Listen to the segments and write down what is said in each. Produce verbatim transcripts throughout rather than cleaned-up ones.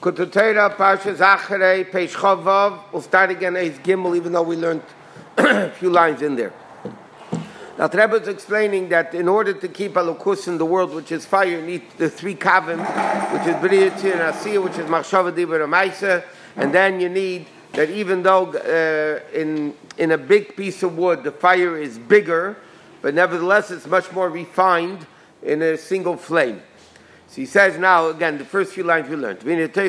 Kututera Parsha Zacharei Peish Chavav. We'll start again as Gimel, even though we learned a few lines in there. Now, the Rebbe is explaining that in order to keep Elokus in the world, which is fire, you need the three kavim, which is B'riyah, Tzir, and Asiyah, which is Machshava, Dibur, and Maisa, and then you need that even though uh, in in a big piece of wood the fire is bigger, but nevertheless it's much more refined in a single flame. So he says now, again, the first few lines we learned.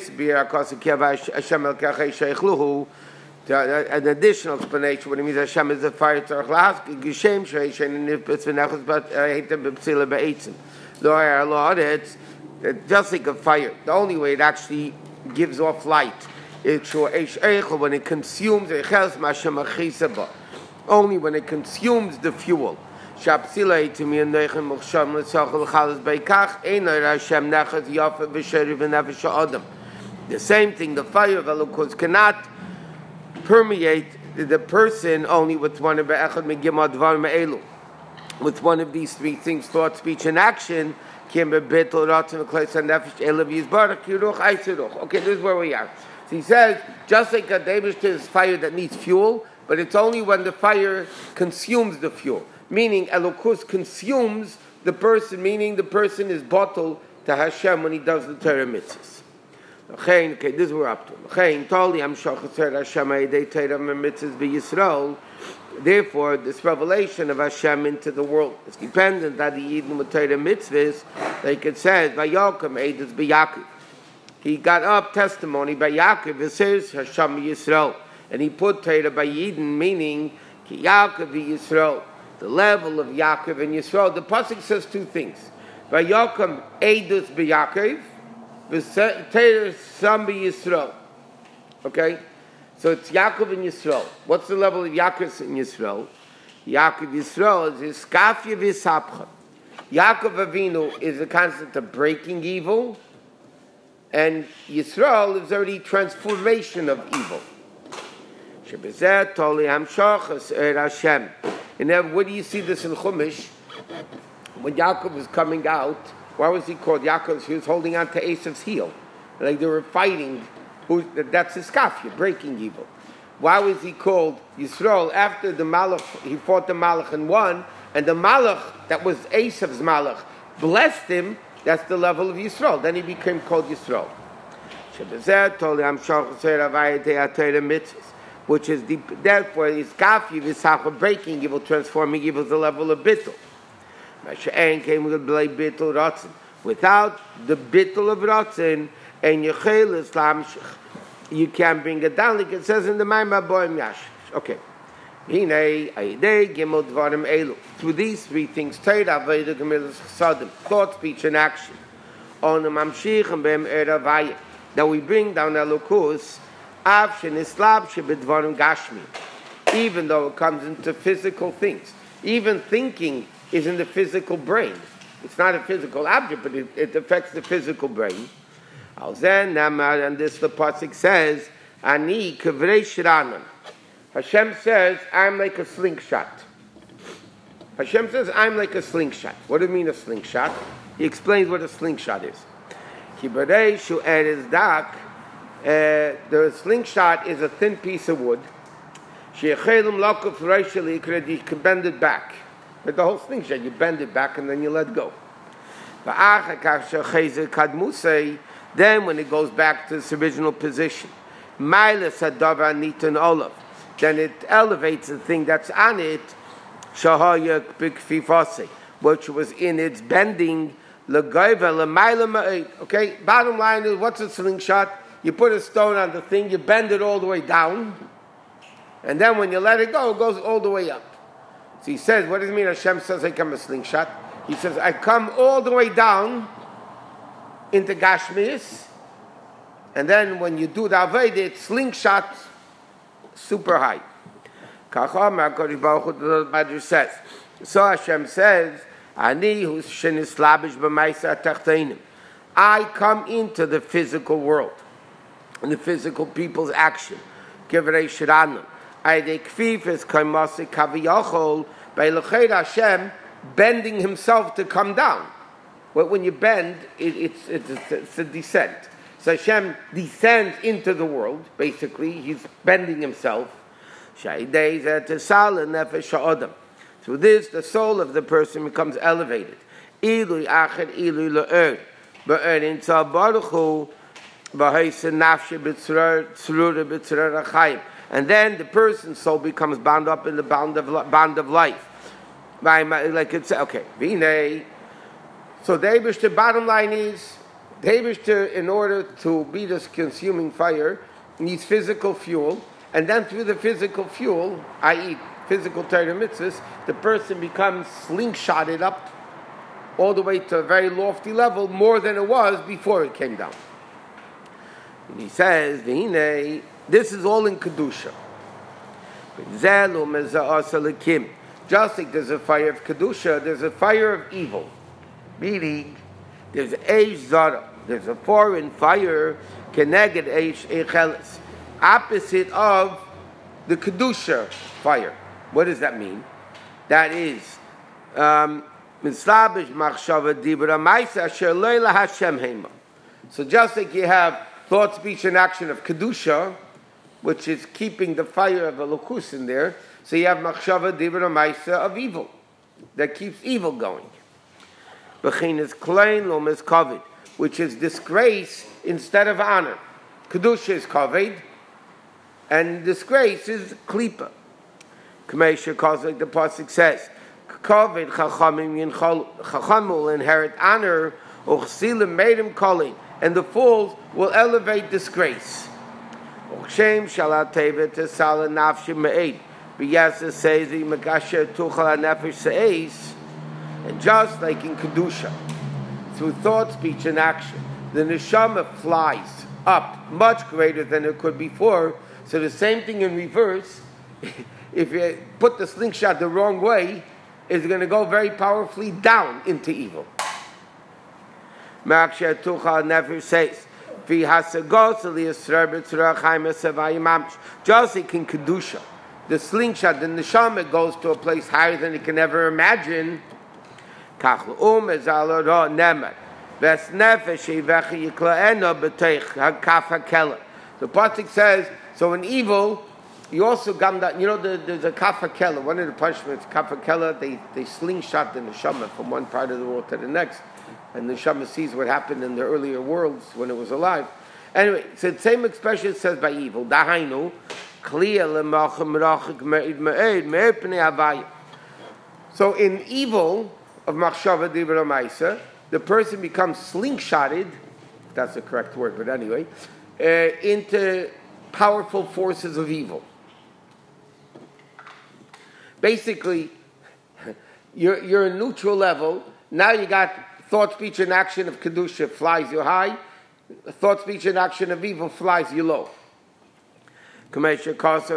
An additional explanation, what it means Hashem is a fire tzarech lahasik, Gishem sheishen nifbetz v'nechus but heitem b'psila b'eitzim. Lo ha'er lo it's just like a fire. The only way it actually gives off light is when it consumes only when it consumes the fuel. The same thing, the fire of Elokus cannot permeate the person only with one of with one of these three things: thought, speech, and action. Okay, this is where we are. So he says, just like a Davish is fire that needs fuel, but it's only when the fire consumes the fuel. Meaning, Elokus consumes the person, meaning the person is bottled to Hashem when he does the Torah mitzvahs. Okay, this is where we're up to. Therefore, this revelation of Hashem into the world is dependent that the Yidden with Torah mitzvahs, like it says, Vayokem Eidos B'Yaakov. He got up testimony by Yaakov, it says Hashem Yisrael, and he put Torah by Yidden, meaning Ki Yaakov Yisrael, the level of Yaakov and Yisrael. The pasuk says two things: Vayokem Eidos B'Yaakov, V'Torah Sam Yisrael. Okay, so it's Yaakov and Yisrael. What's the level of Yaakov and Yisrael? Yaakov Yisrael is his Skafya V'Sapcha. Yaakov Avinu is the concept of breaking evil, and Yisrael is already transformation of evil. And then, where do you see this in Chumash? When Yaakov was coming out, why was he called Yaakov? He was holding on to Esav's heel. Like they were fighting. Who, that's his kafir, breaking evil. Why was he called Yisrael? After the Malach, he fought the Malach and won, and the Malach, that was Esav's Malach, blessed him. That's the level of Yisrael. Then he became called Yisrael. Which is deep, therefore is kafir, is breaking evil, transforming evil, the level of bittul. Without the bittul of ratzin, and yechel Islam, you can't bring it down, like it says in the Maimah Boim Yash. Okay. Through these three things, thought, speech, and action, that we bring down Elokus, even though it comes into physical things. Even thinking is in the physical brain. It's not a physical object, but it, it affects the physical brain. And this the pasuk says, Ani kavrei shiranan. Hashem says, I'm like a slingshot. Hashem says, I'm like a slingshot. What do you mean a slingshot? He explains what a slingshot is. Kibarei shu eres dak. The slingshot is a thin piece of wood. You can bend it back. But the whole slingshot, you bend it back and then you let go. Then when it goes back to its original position, then it elevates the thing that's on it, which was in its bending. Okay, bottom line is, what's a slingshot? You put a stone on the thing, you bend it all the way down, and then when you let it go, it goes all the way up. So he says, what does it mean Hashem says I come a slingshot? He says, I come all the way down into Gashmis, and then when you do the Avodah, it's slingshot super high. Says. So Hashem says, Ani hu shenislabish b'maisa tachteinim. I come into the physical world, in the physical people's action. Kivrei shiranam. I de kfifes kaimase kaviyachol by l'cheid Hashem bending himself to come down. Well, when you bend, it, it's, it's, it's a descent. So Hashem descends into the world, basically. He's bending himself. Through this, the soul of the person becomes elevated. And then the person's soul becomes bound up in the bond of, bond of life. Like it's, okay, so the Eibishter, bottom line is, the Eibishter, in order to be this consuming fire, needs physical fuel, and then through the physical fuel, that is physical Torah mitzvahs, the person becomes slingshotted up all the way to a very lofty level, more than it was before it came down. And he says, this is all in Kedusha. Just like there's a fire of Kedusha, there's a fire of evil. Meaning, there's Eish Zara, there's a foreign fire, Keneged Eish Eicheles, opposite of the Kedusha fire. What does that mean? That is, um, so just like you have thought, speech, and action of Kedusha, which is keeping the fire of Elokus in there, so you have Machshava Dibra Maisa of evil, that keeps evil going. Bechinas Klein Lomas Kavod, which is disgrace instead of honor. Kedusha is Kavod, and disgrace is Klipa. Kamesha calls like the Pasuk says, Kavod Chachamim Chacham will inherit honor, Uchsilim Meirim Kolin, and the fools will elevate disgrace. Uchshem Shalat Tevet Tesala Nafshim Me'ed. B'yasa says the Magasha Tuchal HaNefesh Se'ez. And just like in Kedusha, through thought, speech, and action, the neshama flies up much greater than it could before. So the same thing in reverse, if you put the slingshot the wrong way, is going to go very powerfully down into evil. Just like in Kedusha, the slingshot, the neshama goes to a place higher than it can ever imagine. The Pasuk says, so in evil, you also got that, you know, the, there's a kafakela, one of the punishments, kafakela, they, they slingshot the neshama from one part of the world to the next, and the neshama sees what happened in the earlier worlds when it was alive. Anyway, so the same expression says by evil, dahainu, so in evil, of Machshava Dibra Maisa, the person becomes slingshotted, if that's the correct word, but anyway, uh, into powerful forces of evil. Basically, you're, you're a neutral level. Now you got thought, speech, and action of Kedusha flies you high. Thought, speech, and action of evil flies you low. Hashem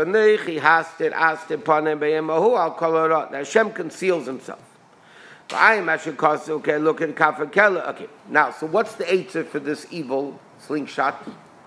conceals himself. I am actually cause okay, look at Kafakela. Okay, now, so what's the answer for this evil slingshot?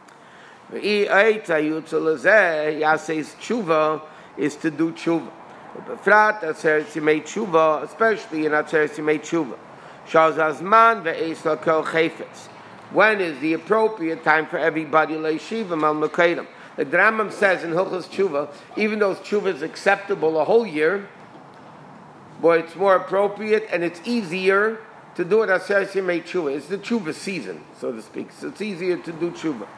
Yase's tshuva is to do tshuva. Befrat Atzeres Yimei Tshuva, especially in Atzeres Yimei Tshuva. Shazazman ve'es lakel chayfetz. When is the appropriate time for everybody leishiva mal mekayim? The Rambam says in Hilchos Tshuva, even though tshuva is acceptable a whole year, but it's more appropriate and it's easier to do it Atzeres Yimei Tshuva. It's the tshuva season, so to speak. So it's easier to do tshuva.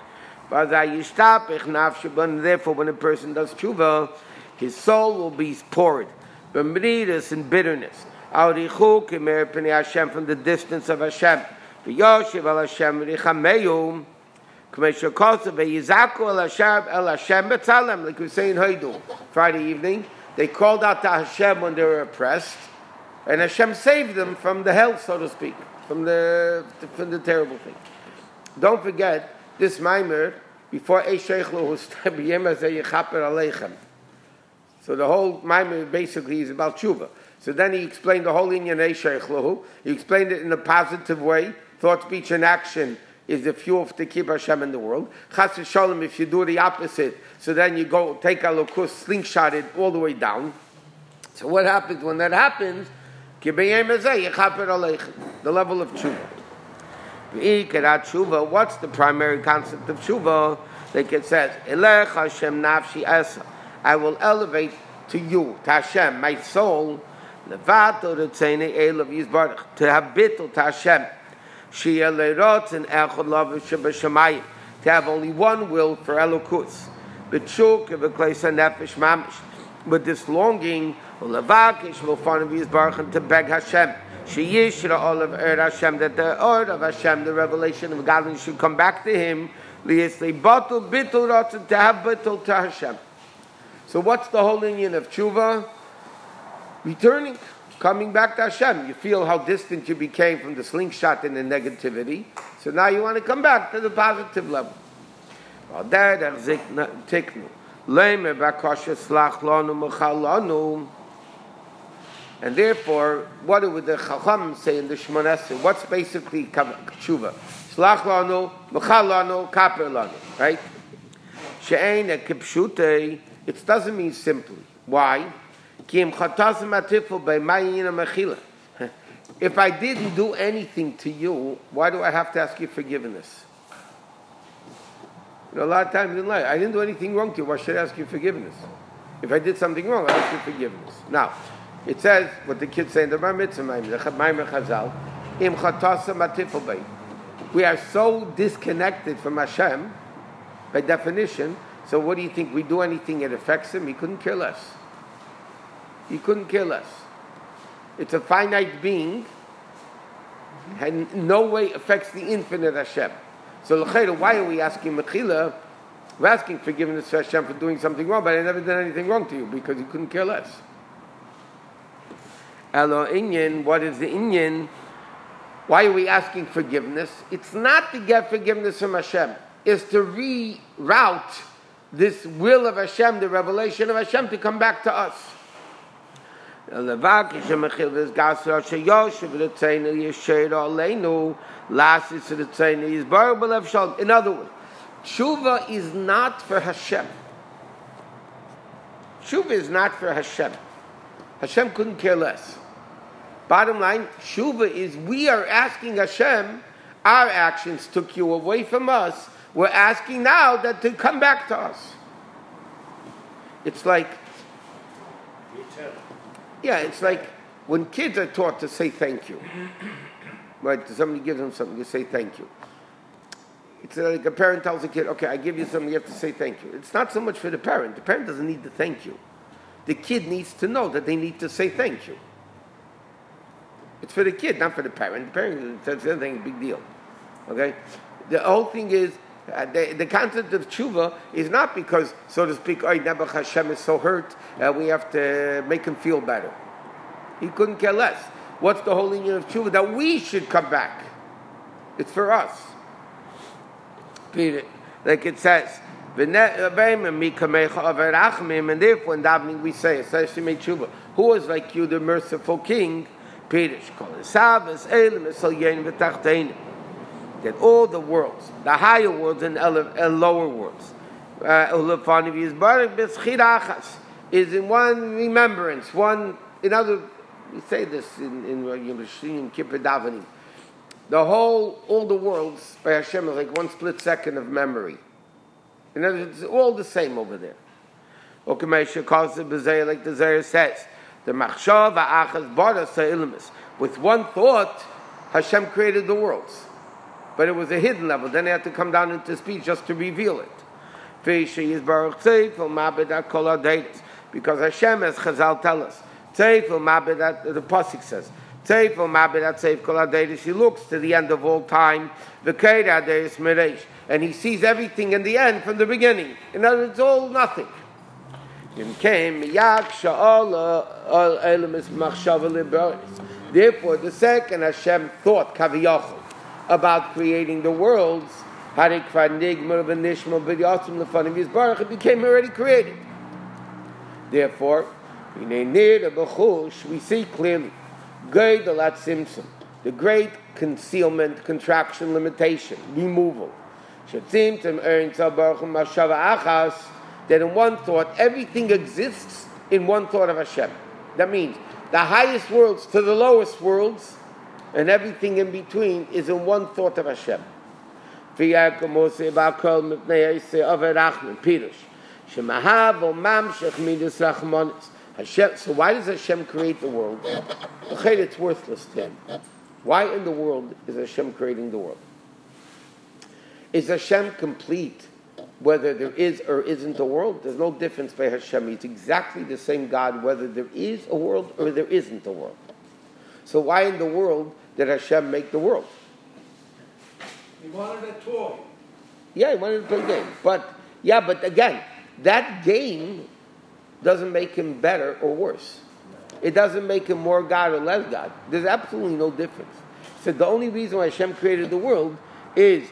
Therefore, when a person does tshuva, his soul will be poured, b'mridus and bitterness, from the distance of Hashem. V'yoshiv al Hashem richameyu, k'meshakosav v'yizaku al Hashem el Hashem betzalem, like we say in Haidu, Friday evening. They called out to Hashem when they were oppressed, and Hashem saved them from the hell, so to speak, from the from the terrible thing. Don't forget this Maimer before Eisheichlu was b'yem hazeh yichaper aleichem. So the whole Maimer basically is about tshuva. So then he explained the whole inyan Eisheichlu. He explained it in a positive way. Thought, speech, and action is the fuel to keep Hashem in the world. Chas v'sholem, if you do the opposite, so then you go take Elokus, slingshot it all the way down. So what happens when that happens? The level of tshuva. What's the primary concept of tshuva? Like it says, Elech Hashem nafshi esa. I will elevate to you, to Hashem, my soul, levato retzene elav yizbarach, to have bittul to Hashem, sheyeh lerotzen echad lav shebashamayim, to have only one will for elokus, b'tshuk v'kleisa nefesh mamish, with this longing, levakish v'fanav yizbarach, and to beg Hashem, sheyishra olav er Hashem, that the ord of Hashem, the revelation of God, should come back to Him, liyisle batul bittul rotzen, to have bittul to Hashem. So what's the whole union of tshuva? Returning, coming back to Hashem. You feel how distant you became from the slingshot and the negativity. So now you want to come back to the positive level. And therefore, what do the Chacham say in the Shemona Esrei? What's basically tshuva? Slach lanu, mechal lanu, kaper lanu. Right? She'ein ekipshutei. It doesn't mean simply. Why? If I didn't do anything to you, why do I have to ask you forgiveness? You know, a lot of times in life, I didn't do anything wrong to you. Why should I ask you forgiveness? If I did something wrong, I ask you forgiveness. Now, it says what the kids say in the Bar Mitzvah, Maimer Chazal, Im Chatasa Matifel Bay. We are so disconnected from Hashem, by definition. So what do you think? We do anything that affects Him? He couldn't care less. He couldn't care less. It's a finite being, and in no way affects the infinite Hashem. So why are we asking Mechila? We're asking forgiveness to Hashem for doing something wrong, but I never did anything wrong to you, because He couldn't care less. Elo Inyan, what is the Inyan? Why are we asking forgiveness? It's not to get forgiveness from Hashem. It's to reroute this will of Hashem, the revelation of Hashem, to come back to us. In other words, tshuva is not for Hashem. Tshuva is not for Hashem. Hashem couldn't care less. Bottom line, tshuva is we are asking Hashem, our actions took you away from us. We're asking now that to come back to us. It's like, yeah, it's like when kids are taught to say thank you. Right? Somebody gives them something, you say thank you. It's like a parent tells a kid, okay, I give you something, you have to say thank you. It's not so much for the parent. The parent doesn't need to thank you. The kid needs to know that they need to say thank you. It's for the kid, not for the parent. The parent says anything, a big deal. Okay? The whole thing is, Uh, the, the concept of tshuva is not because, so to speak, oh, Nebuch Hashem is so hurt, uh, we have to make him feel better. He couldn't care less. What's the whole union of tshuva? That we should come back. It's for us. Like it says, and therefore in davening we say, who is like you, the merciful king? That all the worlds, the higher worlds and lower worlds, uh, is in one remembrance, one, in other, we say this in in Yom Kippur davening. The whole, all the worlds by Hashem is like one split second of memory. In other words, it's all the same over there. Like the Zohar says, the machshav ha'achas bara sa'ilmus. With one thought, Hashem created the worlds. But it was a hidden level. Then they had to come down into speech just to reveal it. Because Hashem, as Chazal tell us, the Pasuk says, he looks to the end of all time, and he sees everything in the end from the beginning. In other words, it's all nothing. Therefore, the second Hashem thought, Kaviyachol, about creating the worlds, it became already created. Therefore, we see clearly the great concealment, contraction, limitation, removal. That in one thought, everything exists in one thought of Hashem. That means the highest worlds to the lowest worlds and everything in between is in one thought of Hashem. Hashem, so why does Hashem create the world? It's worthless to him. Why in the world is Hashem creating the world? Is Hashem complete whether there is or isn't a world? There's no difference by Hashem. He's exactly the same God whether there is a world or there isn't a world. So why in the world did Hashem make the world? He wanted a toy. Yeah, he wanted to play games. But, yeah, but again, that game doesn't make him better or worse. It doesn't make him more God or less God. There's absolutely no difference. So the only reason why Hashem created the world is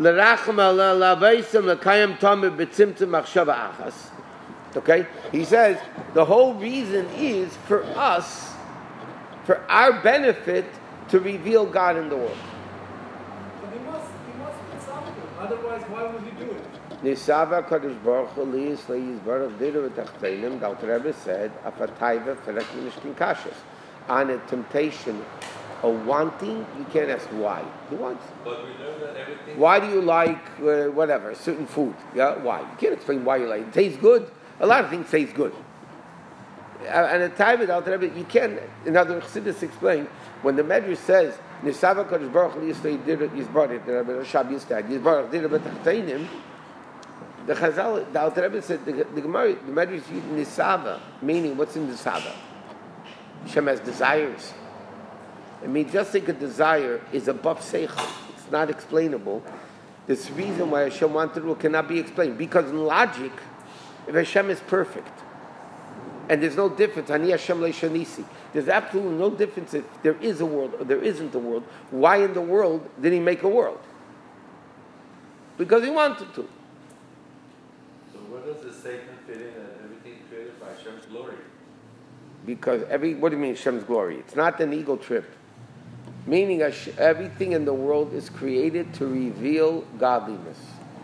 okay? He says the whole reason is for us, for our benefit, to reveal God in the world. But he must, he must do something. Otherwise, why would he do it? Nisava Kadosh Baruch Hu Liyis Liyis Baruch Diru V'Tachtenim. The Alter Rebbe said, "Afatayva Ferek Mishkin Kashas." On a temptation, a wanting, you can't ask why. He wants. But we know that everything. Why do you like uh, whatever certain food? Yeah, why? You can't explain why you like it. It tastes good. A lot of things taste good. Uh, and a time without Rebbe, you can't. In other words, Chassidus explain when the Medrash says, "Nisava Kadosh Baruch Hu Liyis Liyis Yisbarach," the Rebbe Rashab Yistad Yisbarach Diru V'Tachtenim. The Chazal, the Alter Rebbe said, the, the Gemara, the Medrash used Nisava, meaning what's in Nisava? Hashem has desires. I mean, just like a desire is above seichel. It's not explainable. This reason why Hashem wanted to cannot be explained. Because in logic, if Hashem is perfect, and there's no difference, Ani Hashem le'shanisi, there's absolutely no difference if there is a world or there isn't a world. Why in the world did he make a world? Because he wanted to. Where does the statement fit in that everything created by Hashem's glory? Because every, what do you mean Hashem's glory? It's not an ego trip. Meaning everything in the world is created to reveal godliness.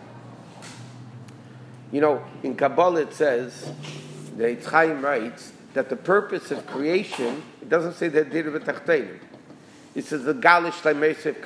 You know, in Kabbalah it says, the Eitz Chaim writes, that the purpose of creation, it doesn't say that Diru V'Tachtenim. It says the Galish Shleimesav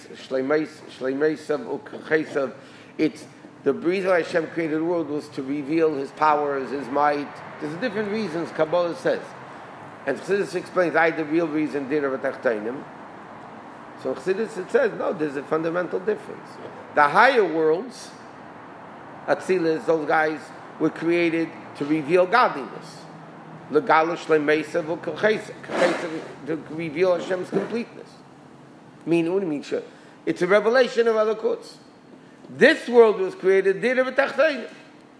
Shleimesav U'Kechesav. It's the reason why Hashem created the world was to reveal His powers, His might. There's different reasons Kabbalah says. And Chassidus explains, I the real reason Diru V'Tachtenim. So Chassidus it says, no, there's a fundamental difference. The higher worlds, Atzilas, those guys were created to reveal godliness. L'galosh le'meisav u'kechesav, to reveal Hashem's completeness. Mean, what do you mean? It's a revelation of Elokus. This world was created Diru V'Tachtenim.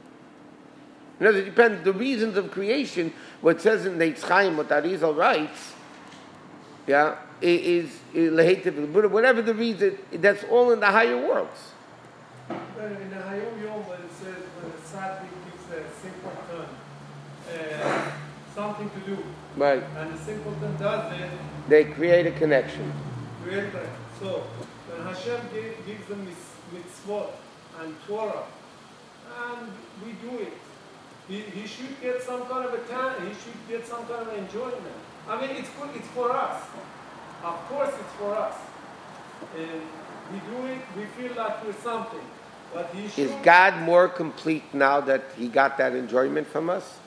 In other words, it depends. The reasons of creation, what it says in the Eitz Chaim, what Arizal writes, yeah, is, is whatever the reason, that's all in the higher worlds. In the Hayom Yom, when it says when the Tzaddik gives a simpleton uh, something to do, right, and the simpleton does it, they create a connection. Create a, so when Hashem give, gives them mitzvot and Torah, and we do it, he, he should get some kind of a talent. He should get some kind of enjoyment. I mean, it's good. It's for us. Of course, it's for us. And we do it. We feel like we're something. But he should. Is God more complete now that He got that enjoyment from us?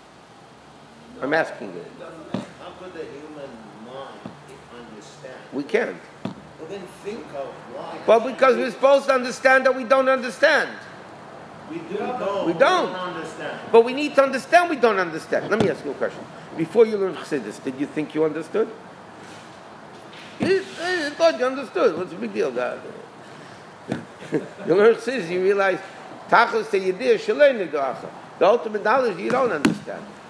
No, I'm asking you. How could the human mind understand? We can't. Well, then think of why. Well, because we're supposed to understand that we don't understand. We do know. We don't. We don't understand. But we need to understand we don't understand. Let me ask you a question. Before you learned Chassidus, did you think you understood? You thought you understood. What's the big deal, God? You learn Chassidus, you realize, Tachlis Yediyah Shalei Negacha. The ultimate knowledge you don't understand.